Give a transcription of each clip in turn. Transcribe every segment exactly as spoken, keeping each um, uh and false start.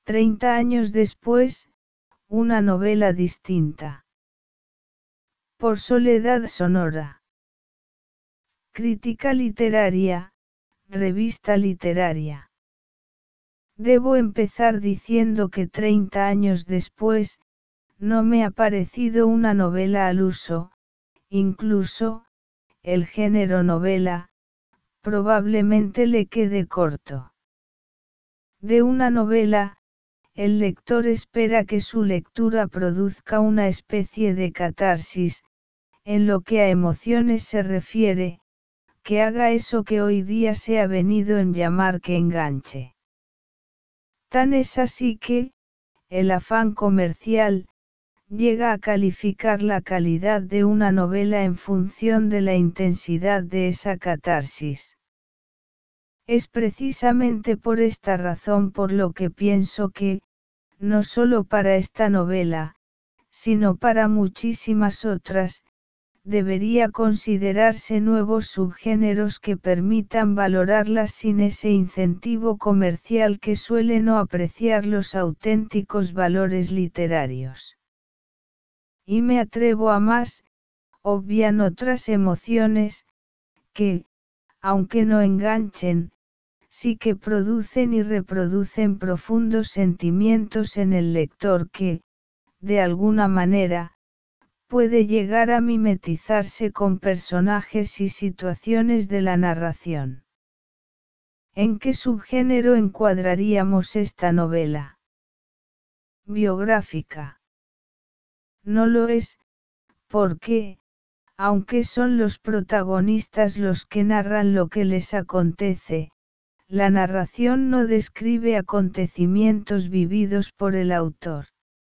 Treinta años después, una novela distinta. Por Soledad Sonora. Crítica literaria, revista literaria. Debo empezar diciendo que treinta años después, no me ha parecido una novela al uso, incluso, el género novela, probablemente le quede corto. De una novela, el lector espera que su lectura produzca una especie de catarsis, en lo que a emociones se refiere, que haga eso que hoy día se ha venido en llamar que enganche. Tan es así que, el afán comercial, llega a calificar la calidad de una novela en función de la intensidad de esa catarsis. Es precisamente por esta razón por lo que pienso que, no solo para esta novela, sino para muchísimas otras, debería considerarse nuevos subgéneros que permitan valorarlas sin ese incentivo comercial que suele no apreciar los auténticos valores literarios. Y me atrevo a más, obvian otras emociones, que, aunque no enganchen, sí que producen y reproducen profundos sentimientos en el lector que, de alguna manera, puede llegar a mimetizarse con personajes y situaciones de la narración. ¿En qué subgénero encuadraríamos esta novela? Biográfica. No lo es, porque, aunque son los protagonistas los que narran lo que les acontece, la narración no describe acontecimientos vividos por el autor.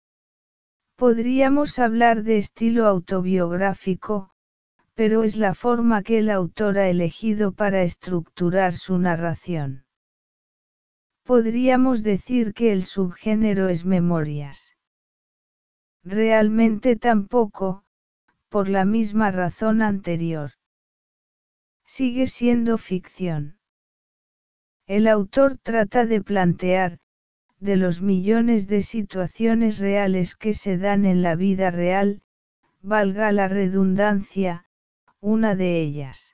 Podríamos hablar de estilo autobiográfico, pero es la forma que el autor ha elegido para estructurar su narración. Podríamos decir que el subgénero es memorias. Realmente tampoco, por la misma razón anterior. Sigue siendo ficción. El autor trata de plantear, de los millones de situaciones reales que se dan en la vida real, valga la redundancia, una de ellas.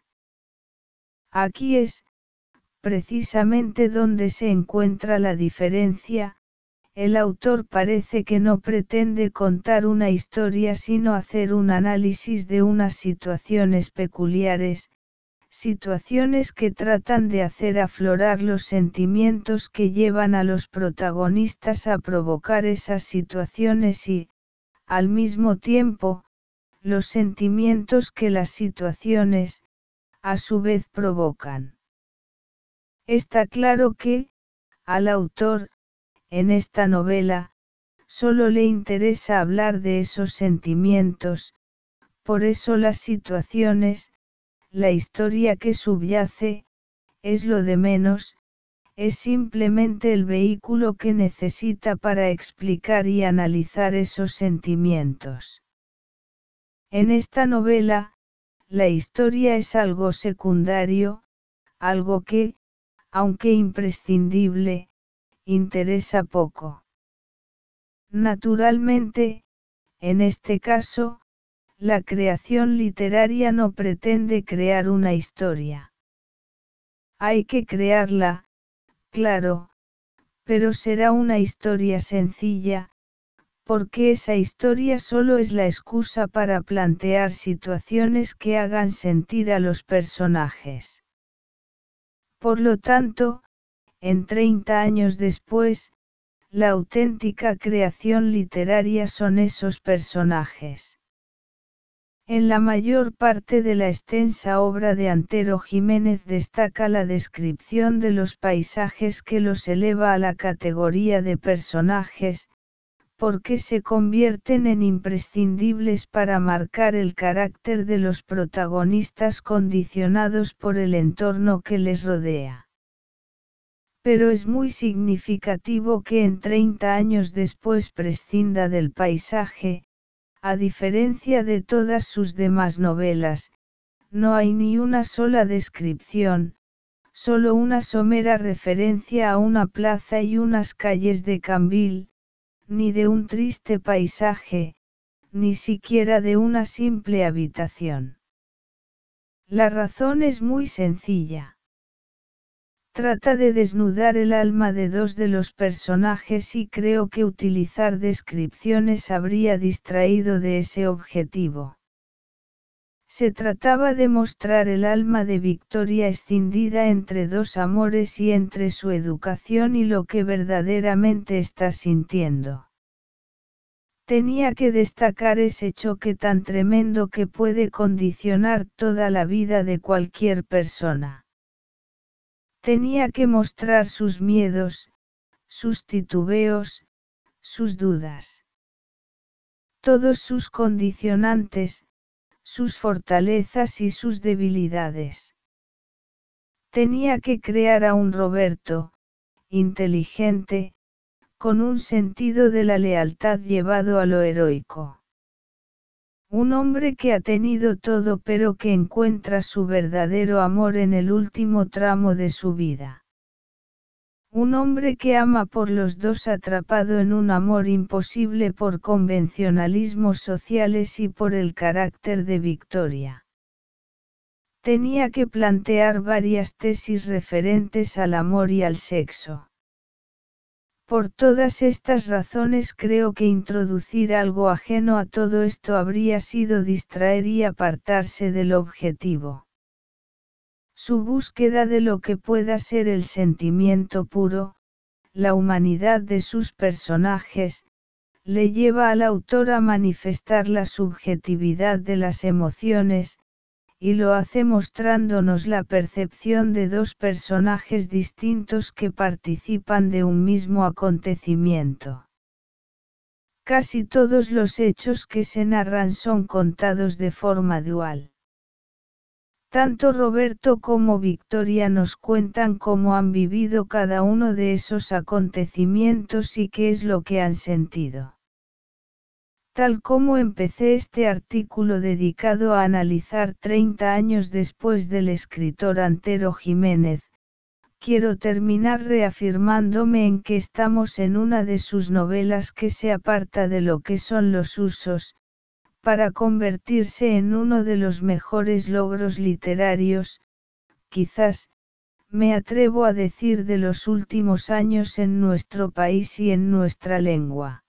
Aquí es, precisamente donde se encuentra la diferencia, el autor parece que no pretende contar una historia sino hacer un análisis de unas situaciones peculiares, situaciones que tratan de hacer aflorar los sentimientos que llevan a los protagonistas a provocar esas situaciones y, al mismo tiempo, los sentimientos que las situaciones, a su vez provocan. Está claro que, al autor, en esta novela, solo le interesa hablar de esos sentimientos, por eso las situaciones, la historia que subyace, es lo de menos, es simplemente el vehículo que necesita para explicar y analizar esos sentimientos. En esta novela, la historia es algo secundario, algo que, aunque imprescindible, interesa poco. Naturalmente, en este caso, la creación literaria no pretende crear una historia. Hay que crearla, claro, pero será una historia sencilla, porque esa historia solo es la excusa para plantear situaciones que hagan sentir a los personajes. Por lo tanto, en treinta años después, la auténtica creación literaria son esos personajes. En la mayor parte de la extensa obra de Antero Jiménez destaca la descripción de los paisajes que los eleva a la categoría de personajes, porque se convierten en imprescindibles para marcar el carácter de los protagonistas condicionados por el entorno que les rodea. Pero es muy significativo que en treinta años después prescinda del paisaje. A diferencia de todas sus demás novelas, no hay ni una sola descripción, solo una somera referencia a una plaza y unas calles de Canville, ni de un triste paisaje, ni siquiera de una simple habitación. La razón es muy sencilla. Trata de desnudar el alma de dos de los personajes y creo que utilizar descripciones habría distraído de ese objetivo. Se trataba de mostrar el alma de Victoria escindida entre dos amores y entre su educación y lo que verdaderamente está sintiendo. Tenía que destacar ese choque tan tremendo que puede condicionar toda la vida de cualquier persona. Tenía que mostrar sus miedos, sus titubeos, sus dudas. Todos sus condicionantes, sus fortalezas y sus debilidades. Tenía que crear a un Roberto, inteligente, con un sentido de la lealtad llevado a lo heroico. Un hombre que ha tenido todo pero que encuentra su verdadero amor en el último tramo de su vida. Un hombre que ama por los dos atrapado en un amor imposible por convencionalismos sociales y por el carácter de Victoria. Tenía que plantear varias tesis referentes al amor y al sexo. Por todas estas razones creo que introducir algo ajeno a todo esto habría sido distraer y apartarse del objetivo. Su búsqueda de lo que pueda ser el sentimiento puro, la humanidad de sus personajes, le lleva al autor a manifestar la subjetividad de las emociones, y lo hace mostrándonos la percepción de dos personajes distintos que participan de un mismo acontecimiento. Casi todos los hechos que se narran son contados de forma dual. Tanto Roberto como Victoria nos cuentan cómo han vivido cada uno de esos acontecimientos y qué es lo que han sentido. Tal como empecé este artículo dedicado a analizar treinta años después del escritor Antero Jiménez, quiero terminar reafirmándome en que estamos en una de sus novelas que se aparta de lo que son los usos, para convertirse en uno de los mejores logros literarios, quizás, me atrevo a decir de los últimos años en nuestro país y en nuestra lengua.